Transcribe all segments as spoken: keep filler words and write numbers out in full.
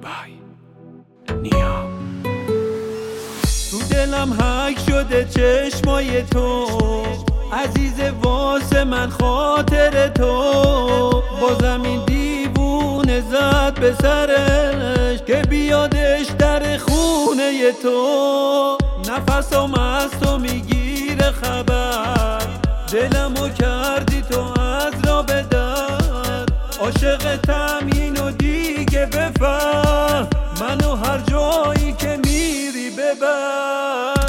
بای نیا. تو دلم حک شده چشمای تو عزیز، واسه من خاطر تو. بازم این دیوونه زد به سرش که بیادش در خونه تو. نفسم از تو میگیره خبر، دلمو کردی تو از را به در. عاشقتم اینو دیگه بفهم، منو هر جایی که میری ببر.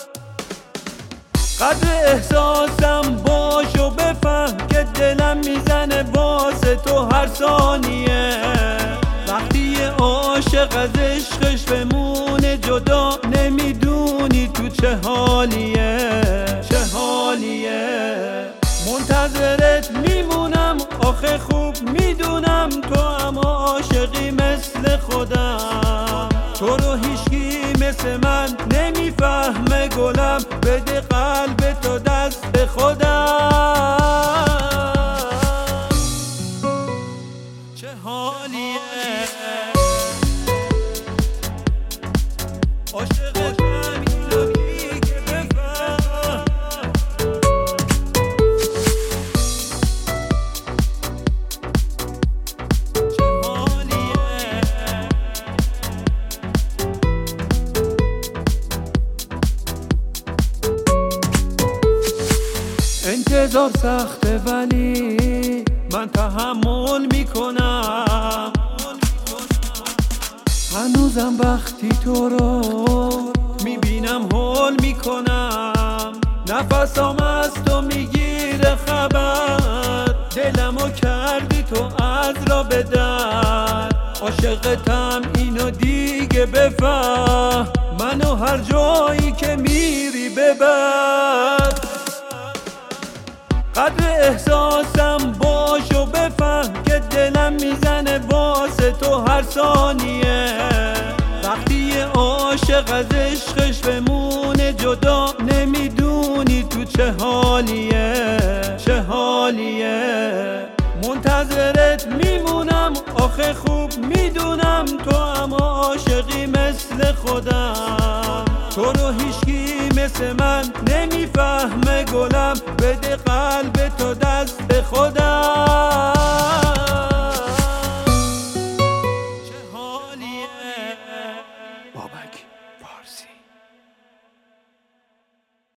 قدر احساسم باش و بفهم که دلم میزنه واسه تو هر ثانیه. وقتی عاشق از عشقش بمونه جدا، نمیدونی تو چه حالیه چه حالیه. منتظرت میمونم آخه خوب میدونم تو هم عاشقی مثل خودم. تو رو هیچکی مثل من نمیفهمه گلم، بده قلب تو دست خودم. چه حالیه عاشقتم اینو دیگه بفهم. چه حالیه انتظار سخته ولی من تحمل میکنم. هنوزم وقتی تو رو میبینم هول میکنم. نفسم از تو میگیره خبر، دلمو کردی تو از را به در. عاشقتم اینو دیگه بفهم، منو هر جایی که میری ببر. قدر احساسم باش و بفهم که دلم میزنه واسه تو هر ثانیه. وقتی عاشق از عشقش بمونه جدا، نمیدونی تو چه حالیه چه حالیه. منتظرت میمونم آخه خوب میدونم تو هم عاشقی مثل خودم. تو رو هیچکی مثل من نمیفهمه گلم، بده قلب تو دست خودم.